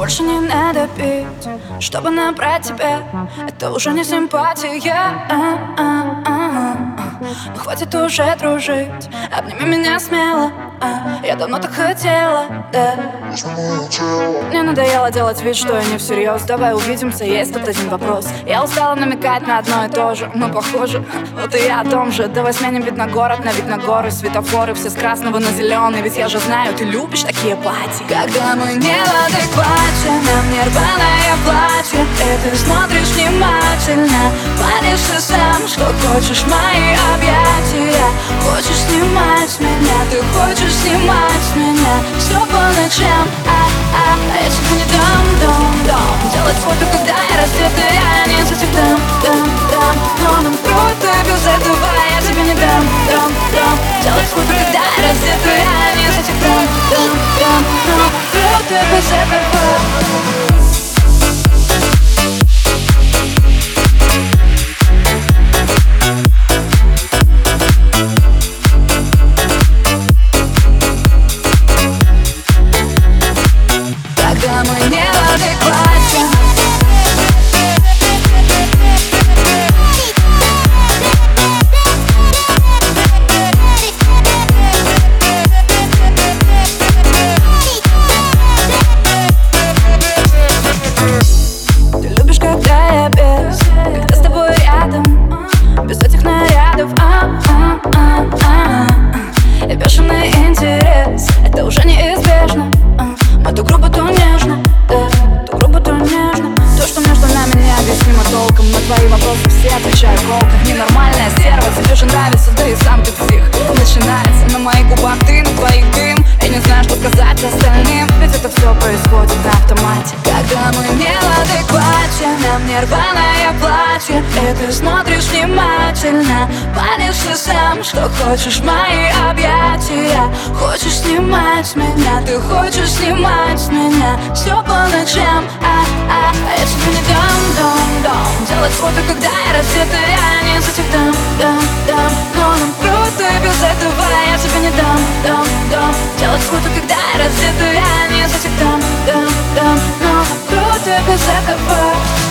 больше не надо пить, чтобы набрать тебя. Это уже не симпатия. Хватит уже дружить, обними меня смело. Я давно так хотела, да. Мне надоело делать вид, что я не всерьез. Давай увидимся, есть тут один вопрос. Я устала намекать на одно и то же. Мы похожи, вот и я о том же. Давай сменим вид на город, на вид на горы. Светофоры все с красного на зеленый. Ведь я же знаю, ты любишь такие пати. Когда мы не в адеквате, нам не рваное платье, и ты смотришь внимательно. Палишь ты сам, что хочешь мои объятия. Хочешь снимать меня, ты хочешь снимать меня. Все по ночам, я тебе не дам. Делать фото, когда я раздетая, не за тех дам. Но нам круто без этого, я тебе не дам. Делать фото, когда я раздетая, не за тех дам. Но круто без этого. Когда мы не в адеквате. Ты любишь, когда я без, когда с тобой рядом, без этих нарядов. И бешеный интерес, это уже неизбежно. Мы то грубо, то нежно, да, то грубо, то нежно. То, что между нами необъяснимо толком. На твои вопросы все отвечаю колко. Ненормальная стерва, тебе же нравится, да и сам ты псих. Начинается на моих губах ты, на твоих дым. Я не знаю, что сказать остальным, ведь это все происходит на автомате. Когда мы не в адеквате, нам не рваное платье, и ты смотришь внимательно. Палишь ты сам, что хочешь мои объятия. Хочешь снимать меня, ты хочешь снимать меня. Все по ночам, я тебе не дам. Делать фото, когда я раздетая, не за тех дам. Но нам круто без этого, я тебе не дам. Делать фото, когда я раздетая, не за тех дам. Но нам круто без этого.